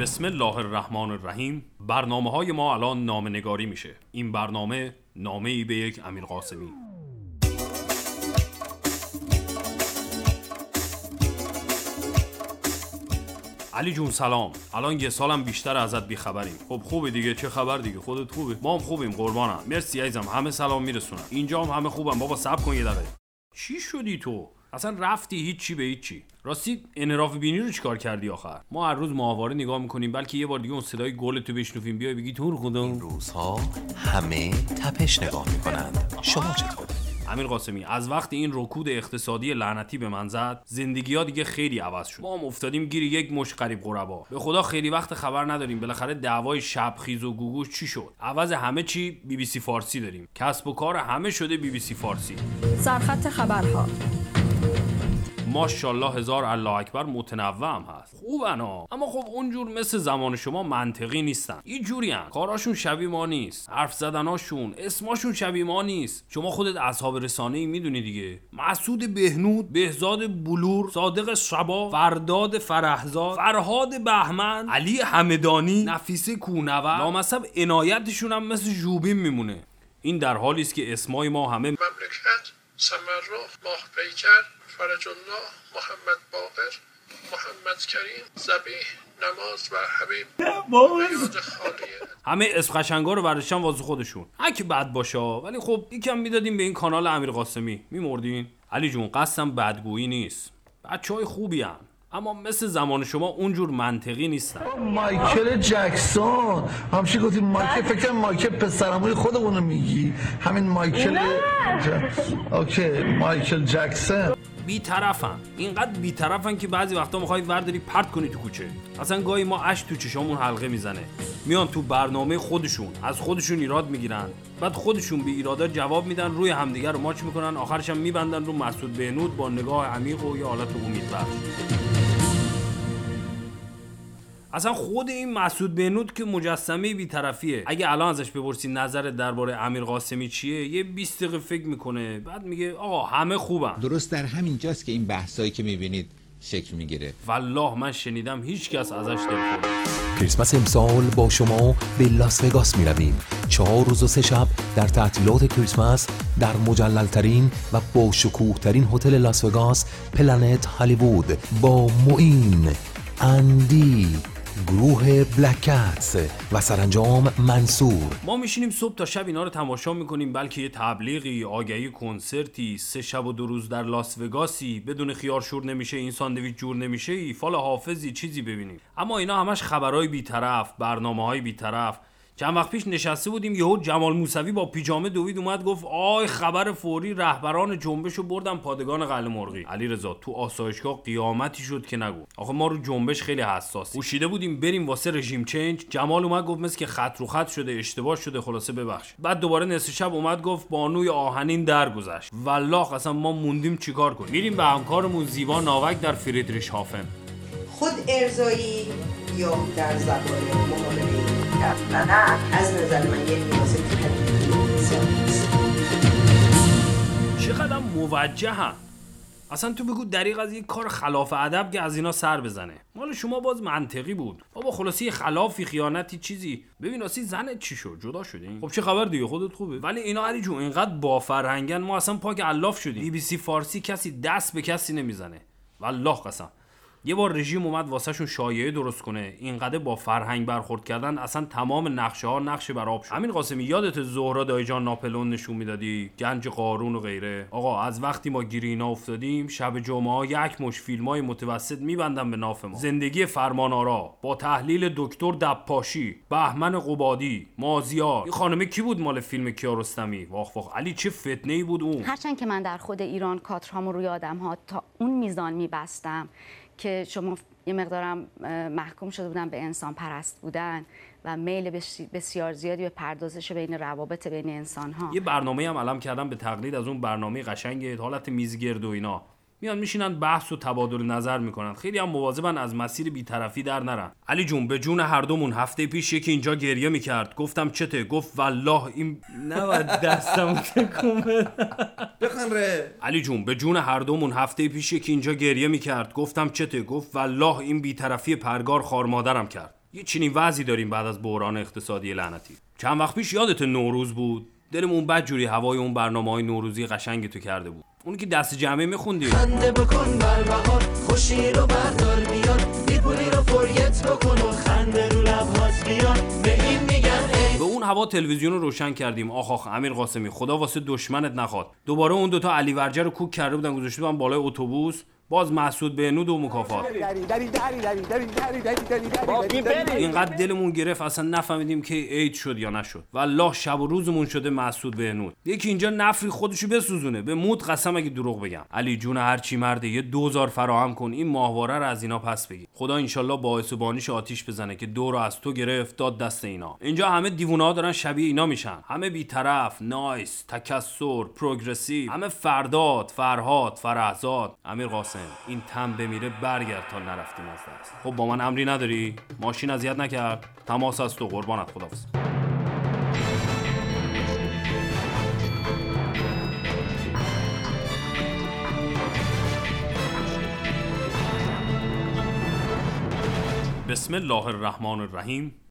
بسم الله الرحمن الرحیم. برنامه‌های ما الان نامه‌نگاری میشه. این برنامه نامه‌ای به یک امیر قاسمی. علی جون سلام. الان یه سالم بیشتر ازت بیخبریم. خب خوبه دیگه، چه خبر دیگه؟ خودت خوبه؟ ما هم خوبیم قربانم. مرسی عزیزم، همه سلام میرسونن. اینجا هم همه خوبن. بابا صبر کن یه دقیقه. چی شدی تو؟ اصلا رفتی هیچی به هیچی. راستی انحراف بینی رو چیکار کردی آخر؟ ما هر روز ماهواره نگاه میکنیم، بلکه یه بار دیگه اون صدای گل تو بشنویم بیای بگی تو خدا. این روزها همه تپش نگاه میکنند. شما چطور؟ امیر قاسمی، از وقتی این رکود اقتصادی لعنتی به من زد، زندگی‌ها دیگه خیلی عوض شد. ما هم افتادیم گیر یک مش غریب غربا. به خدا خیلی وقت خبر نداریم بالاخره دعوای شبخیز و گوگوش چی شد. عوض همه چی BBC فارسی داریم. کسب و کار همه شده BBC فارسی. سرخط خبرها. ماشاءالله هزار الله اکبر متنوع هم هست. خوبن ها، اما خب اونجور مثل زمان شما منطقی نیستن. یه جورین، کاراشون شبیه ما نیست، حرف زدناشون، اسماشون شبیه ما نیست. شما خودت اصحاب رسانه‌ای میدونی دیگه. مسعود بهنود، بهزاد بلور، صادق شبا، فرداد فرحزاد، فرهاد بهمن، علی همدانی، نفیسه کوهنورد، لامصب عنایتشون هم مثل ژوبین میمونه. این در حالی است که اسمای ما همه مملکت، سمرا، ماه پیکر، فرج الله، محمد باقر، محمد کریم، ذبیح، نماز و حبیب همه اسم قشنگا رو برداشتن واسه خودشون. هک بد باشه، ولی خب یکم میدادیم به این کانال امیر قاسمی میمردین. علی جون قصدم بدگویی نیست، بچهای خوبی هن. اما مثل زمان شما اونجور منطقی نیستن. مایکل جکسون همچی گفتی؟ مایکل فکر کنم مایکل پسرموی خودمونو میگی، همین مایکل اوکی مایکل جکسون. بی‌طرفن، اینقدر بی‌طرفن که بعضی وقتا میخوای ورداری پرت کنی تو کوچه. اصلا گاهی ما اش تو چشامون حلقه میزنه. میان تو برنامه خودشون از خودشون ایراد میگیرن، بعد خودشون به ایرادا جواب میدن، روی همدیگه رو ماچ میکنن، آخرش هم میبندن رو مسعود بهنود با نگاه عمیق و یه حالت امیدبخش. اصلا خود این مسعود بهنود که مجسمه بی‌طرفیه. اگه الان ازش بپرسی نظرت درباره امیر قاسمی چیه، یه 20 دقیقه فکر میکنه، بعد میگه آقا همه خوبن. درست در همین جاست که این بحثایی که میبینید شکل میگیره. والله من شنیدم هیچ کس ازش دلخور. کریسمس امسال با شما به لاس وگاس میرویم. 4 روز و 3 شب در تعطیلات کریسمس در مجلل‌ترین و با شکوه‌ترین هتل لاس وگاس، پلنت هالیوود، با معین، اندی، گروه بلک کتس و سرانجام منصور. ما میشینیم صبح تا شب اینا رو تماشا میکنیم، بلکه یه تبلیغی، آگهی کنسرتی، 3 شب و 2 روز در لاس وگاسی، بدون خیار شور نمیشه، این ساندویچ جور نمیشه، فال حافظی چیزی ببینیم. اما اینا همش خبرای بی‌طرف، برنامه‌های بی‌طرف. چند وقت پیش نشسته بودیم، یهو جمال موسوی با پیجامه دوید اومد گفت آی خبر فوری، رهبران جنبشو بردن پادگان قلعه مرغی. علیرضا تو آسایشگاه قیامتی شد که نگو. آخه ما رو جنبش خیلی حساسیم. پوشیده بودیم بریم واسه رژیم چنج، جمال اومد گفت مثل که خط رو خط شده، اشتباه شده، خلاصه ببخش. بعد دوباره نصف شب اومد گفت بانوی آهنین درگذشت. والله اصلا ما موندیم چیکار کنیم. میریم به همکارمون زیبا ناوک در فریدریشهافن. خود ارزایی یا در زبان مقابله از نظر من یه نیازه چقدر موجهن. اصلا تو بگو دریغ از یک کار خلاف ادب که از اینا سر بزنه. مال شما باز منطقی بود. بابا خلاصی خلافی، خیانتی، چیزی. ببین اصلا زنت چی شد؟ جدا شدین؟ خب چه خبر دیگه، خودت خوبه. ولی اینا علی جون اینقدر با فرهنگن، ما اصلا پاک الاف شدیم. BBC فارسی کسی دست به کسی نمیزنه. والله قسم. یه بار رژیم اومد واسه شون شایعه درست کنه، اینقدر با فرهنگ برخورد کردن اصلا تمام نقشه ها نقش بر آب شد. امین قاسمی یادت زهرا دایجان ناپلئون نشون میدادی، گنج قارون و غیره؟ آقا از وقتی ما گیر اینا افتادیم، شب جمعه ها یک مش فیلمای متوسط میبندن به ناف ما. زندگی فرمانآرا با تحلیل دکتر دبپاشی، بهمن قبادی، مازیار. این خانمه کی بود مال فیلم کیارستمی؟ واخ واخ علی چه فتنه‌ای بود اون. هرچند که من در خود ایران کادرهامو روی آدم‌ها تا اون میزان میبستم که شما یه مقدارم محکوم شده بودن به انسان پرست بودن و میل بسیار زیادی به پردازش بین روابط بین انسان‌ها. یه برنامه‌ای هم علم کردم به تقلید از اون برنامه قشنگ حالت میزگرد و اینا. میان میشینن بحث و تبادل نظر میکنن، خیلی هم مواظبن از مسیر بی‌طرفی در نرن. علی جون به جون هر دومون هفته پیش یکی اینجا گریه میکرد، گفتم چته؟ گفت والله این نباید دستمو تکون بدم. بخن ره. علی جون به جون هر دومون هفته پیش یکی اینجا گریه میکرد، گفتم چته؟ گفت والله این بی‌طرفی پرگار خار مادرم کرد. یه چنین وضعی داریم بعد از بحران اقتصادی لعنتی. چند وقت پیش یادت نوروز بود؟ دلمون بدجوری هوای اون برنامه‌های نوروزی قشنگ تو کرده بود. اون که دست جمعی میخوندی. خنده بکن بر بهار، خوشی رو بردار بیاد، بیپولی رو فوریت بکن و خنده رو لبهات بیاد. به این میگن به اون هوا تلویزیون رو روشن کردیم. آخ امیر قاسمی، خدا واسه دشمنت نخواد. دوباره اون دوتا علی ورجه رو کوک کرده بودن، گذاشته بودن بالای اتوبوس. باز مسعود بهنود و مکافات. اینقدر دلمون گرفت اصلا نفهمیدیم که عید شد یا نشد. والله شب و روزمون شده مسعود بهنود. یکی اینجا نفری خودشو بسوزونه. به موت قسم اگه دروغ بگم. علی جون هر چی مرده یه 2000 فراهم کن این ماهواره رو از اینا پس بگیر. خدا انشالله باعث و بانیش آتیش بزنه که دور از تو گرفت داد دست اینا. اینجا همه دیوونه‌ها دارن شبیه اینا میشن. همه بی‌طرف، نایس، تکثر، پروگرسیو، همه فرداد، فرهاد، فرهزاد. امیر قاسم این تم بمیره برگرد تا نرفتیم از دست. خب با من امری نداری؟ ماشین اذیت نکرد؟ تماس از تو قربانت. خداحافظ. بسم الله الرحمن الرحیم.